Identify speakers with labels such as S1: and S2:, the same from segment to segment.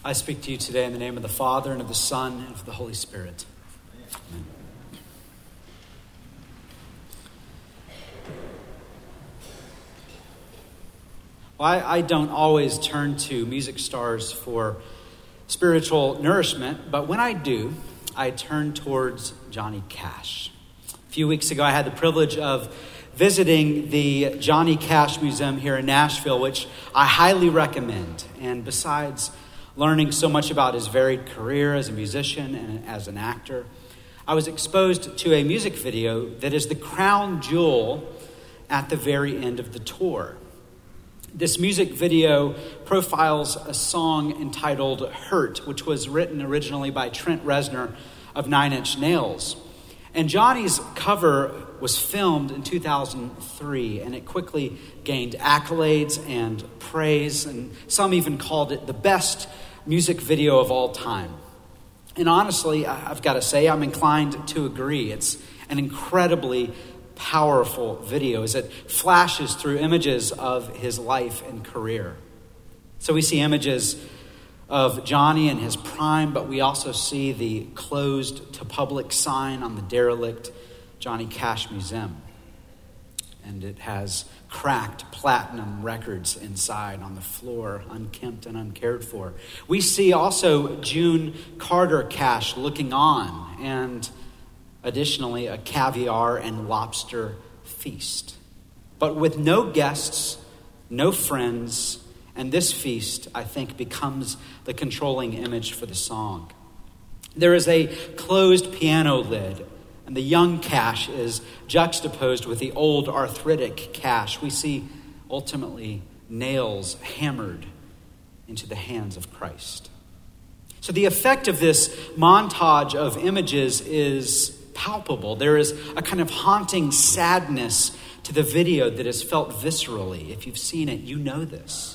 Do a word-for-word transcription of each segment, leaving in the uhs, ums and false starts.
S1: I speak to you today in the name of the Father, and of the Son, and of the Holy Spirit. Amen. Well, I, I don't always turn to music stars for spiritual nourishment, but when I do, I turn towards Johnny Cash. A few weeks ago, I had the privilege of visiting the Johnny Cash Museum here in Nashville, which I highly recommend. And besides learning so much about his varied career as a musician and as an actor, I was exposed to a music video that is the crown jewel at the very end of the tour. This music video profiles a song entitled Hurt, which was written originally by Trent Reznor of Nine Inch Nails. And Johnny's cover was filmed in two thousand three, and it quickly gained accolades and praise, and some even called it the best music video of all time. And honestly, I've got to say, I'm inclined to agree. It's an incredibly powerful video as it flashes through images of his life and career. So we see images of Johnny in his prime, but we also see the closed to public sign on the derelict Johnny Cash Museum. And it has cracked platinum records inside on the floor, unkempt and uncared for. We see also June Carter Cash looking on, and additionally a caviar and lobster feast. But with no guests, no friends, and this feast, I think, becomes the controlling image for the song. There is a closed piano lid, and the young Cash is juxtaposed with the old arthritic Cash. We see, ultimately, nails hammered into the hands of Christ. So the effect of this montage of images is palpable. There is a kind of haunting sadness to the video that is felt viscerally. If you've seen it, you know this.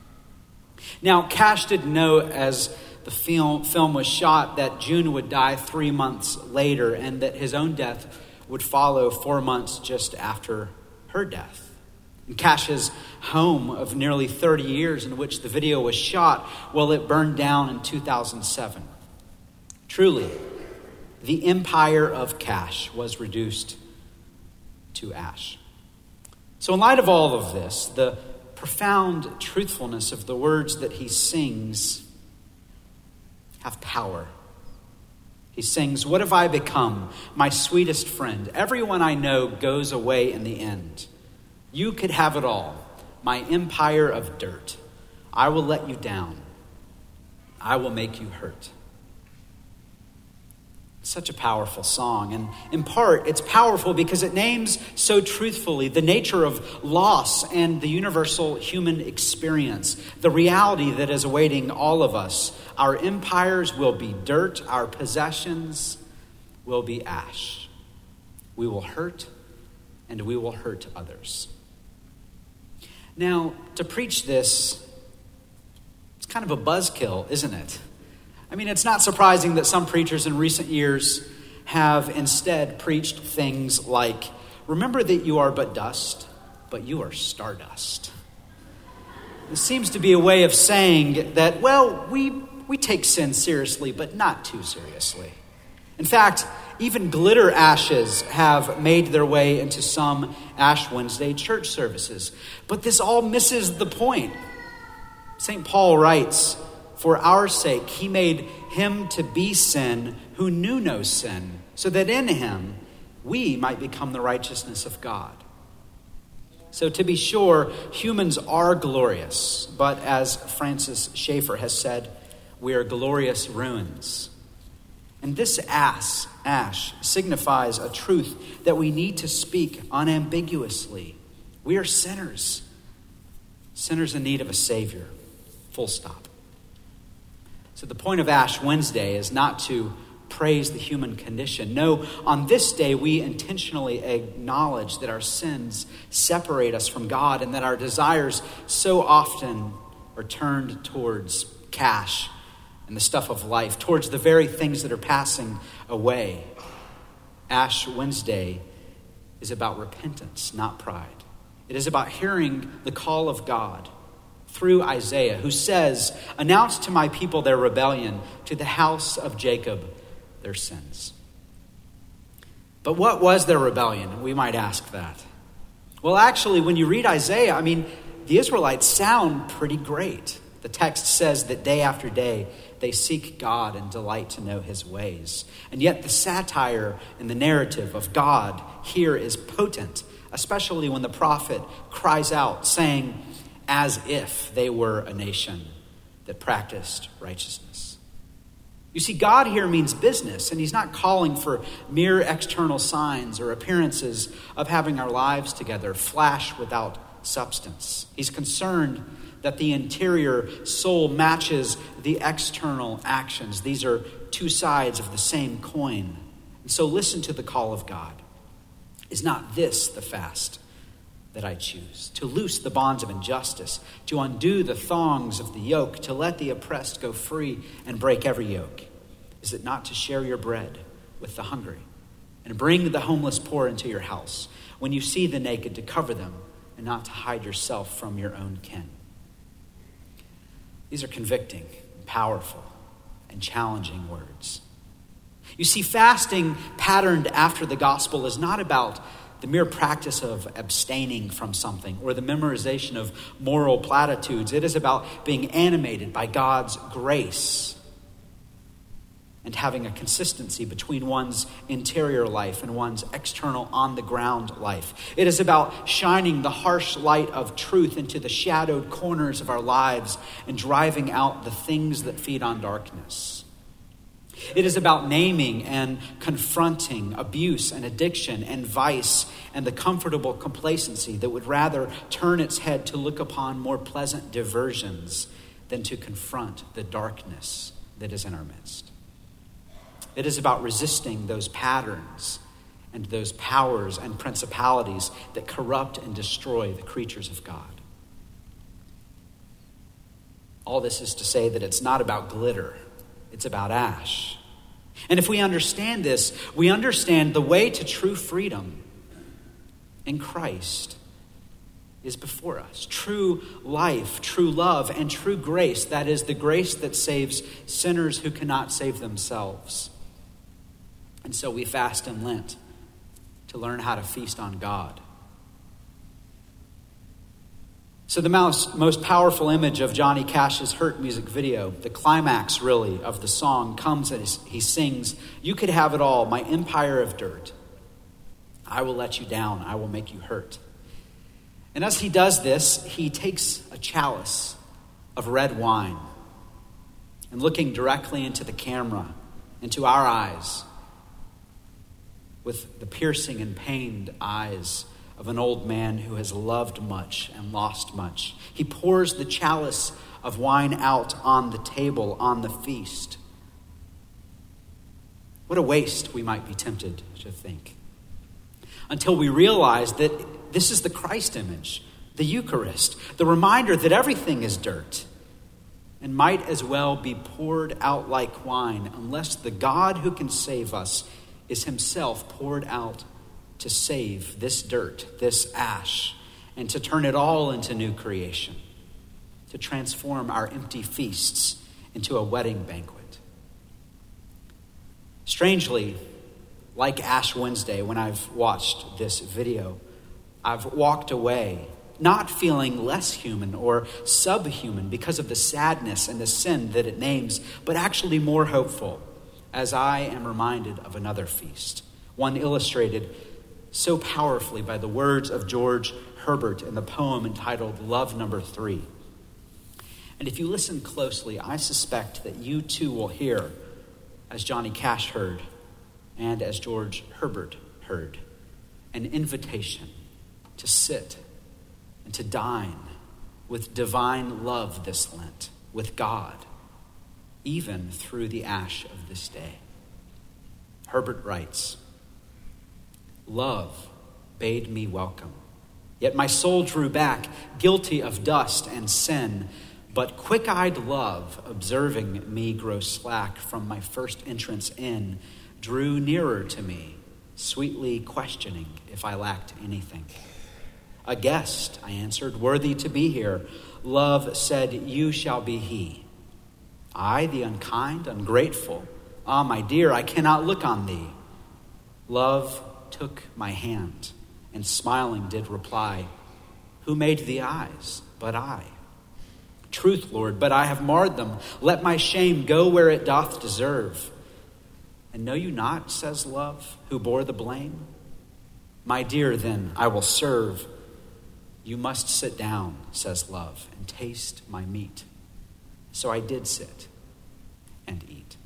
S1: Now, Cash didn't know as the film, film was shot that June would die three months later and that his own death would follow four months just after her death. And Cash's home of nearly thirty years in which the video was shot, well, it burned down in two thousand seven. Truly, the empire of Cash was reduced to ash. So in light of all of this, the profound truthfulness of the words that he sings have power. He sings, "What have I become, my sweetest friend? Everyone I know goes away in the end. You could have it all, my empire of dirt. I will let you down. I will make you hurt." Such a powerful song. And in part, it's powerful because it names so truthfully the nature of loss and the universal human experience, the reality that is awaiting all of us. Our empires will be dirt. Our possessions will be ash. We will hurt, and we will hurt others. Now, to preach this, it's kind of a buzzkill, isn't it? I mean, it's not surprising that some preachers in recent years have instead preached things like, "Remember that you are but dust, but you are stardust." This seems to be a way of saying that, well, we, we take sin seriously, but not too seriously. In fact, even glitter ashes have made their way into some Ash Wednesday church services. But this all misses the point. Saint Paul writes, "For our sake, he made him to be sin who knew no sin, so that in him we might become the righteousness of God." So to be sure, humans are glorious, but as Francis Schaeffer has said, we are glorious ruins. And this ash, ash signifies a truth that we need to speak unambiguously. We are sinners, sinners in need of a Savior, full stop. So the point of Ash Wednesday is not to praise the human condition. No, on this day, we intentionally acknowledge that our sins separate us from God and that our desires so often are turned towards cash and the stuff of life, towards the very things that are passing away. Ash Wednesday is about repentance, not pride. It is about hearing the call of God through Isaiah, who says, "Announce to my people their rebellion, to the house of Jacob their sins." But what was their rebellion? We might ask that. Well, actually, when you read Isaiah, I mean, the Israelites sound pretty great. The text says that day after day, they seek God and delight to know his ways. And yet the satire in the narrative of God here is potent, especially when the prophet cries out, saying, as if they were a nation that practiced righteousness. You see, God here means business, and he's not calling for mere external signs or appearances of having our lives together, flash without substance. He's concerned that the interior soul matches the external actions. These are two sides of the same coin. And so listen to the call of God. Is not this the fast that I choose? To loose the bonds of injustice, to undo the thongs of the yoke, to let the oppressed go free and break every yoke. Is it not to share your bread with the hungry and bring the homeless poor into your house? When you see the naked, to cover them and not to hide yourself from your own kin. These are convicting, powerful, and challenging words. You see, fasting patterned after the gospel is not about the mere practice of abstaining from something or the memorization of moral platitudes. It is about being animated by God's grace and having a consistency between one's interior life and one's external on-the-ground life. It is about shining the harsh light of truth into the shadowed corners of our lives and driving out the things that feed on darkness. It is about naming and confronting abuse and addiction and vice and the comfortable complacency that would rather turn its head to look upon more pleasant diversions than to confront the darkness that is in our midst. It is about resisting those patterns and those powers and principalities that corrupt and destroy the creatures of God. All this is to say that it's not about glitter, it's about ash. And if we understand this, we understand the way to true freedom in Christ is before us. True life, true love, and true grace. That is the grace that saves sinners who cannot save themselves. And so we fast in Lent to learn how to feast on God. So the most, most powerful image of Johnny Cash's Hurt music video, the climax really of the song, comes as he sings, "You could have it all, my empire of dirt. I will let you down, I will make you hurt." And as he does this, he takes a chalice of red wine and looking directly into the camera, into our eyes, with the piercing and pained eyes of an old man who has loved much and lost much, he pours the chalice of wine out on the table, on the feast. What a waste, we might be tempted to think, until we realize that this is the Christ image, the Eucharist, the reminder that everything is dirt and might as well be poured out like wine unless the God who can save us is himself poured out to save this dirt, this ash, and to turn it all into new creation, to transform our empty feasts into a wedding banquet. Strangely, like Ash Wednesday, when I've watched this video, I've walked away not feeling less human or subhuman because of the sadness and the sin that it names, but actually more hopeful, as I am reminded of another feast, one illustrated so powerfully by the words of George Herbert in the poem entitled Love Number Three. And if you listen closely, I suspect that you too will hear, as Johnny Cash heard, and as George Herbert heard, an invitation to sit and to dine with divine love this Lent, with God, even through the ash of this day. Herbert writes, "Love bade me welcome, yet my soul drew back, guilty of dust and sin. But quick-eyed love, observing me grow slack from my first entrance in, drew nearer to me, sweetly questioning if I lacked anything. A guest, I answered, worthy to be here. Love said, you shall be he. I, the unkind, ungrateful, ah, my dear, I cannot look on thee. Love took my hand, and smiling did reply, who made the eyes but I? Truth, Lord, but I have marred them. Let my shame go where it doth deserve. And know you not, says love, who bore the blame? My dear, then I will serve. You must sit down, says love, and taste my meat. So I did sit and eat.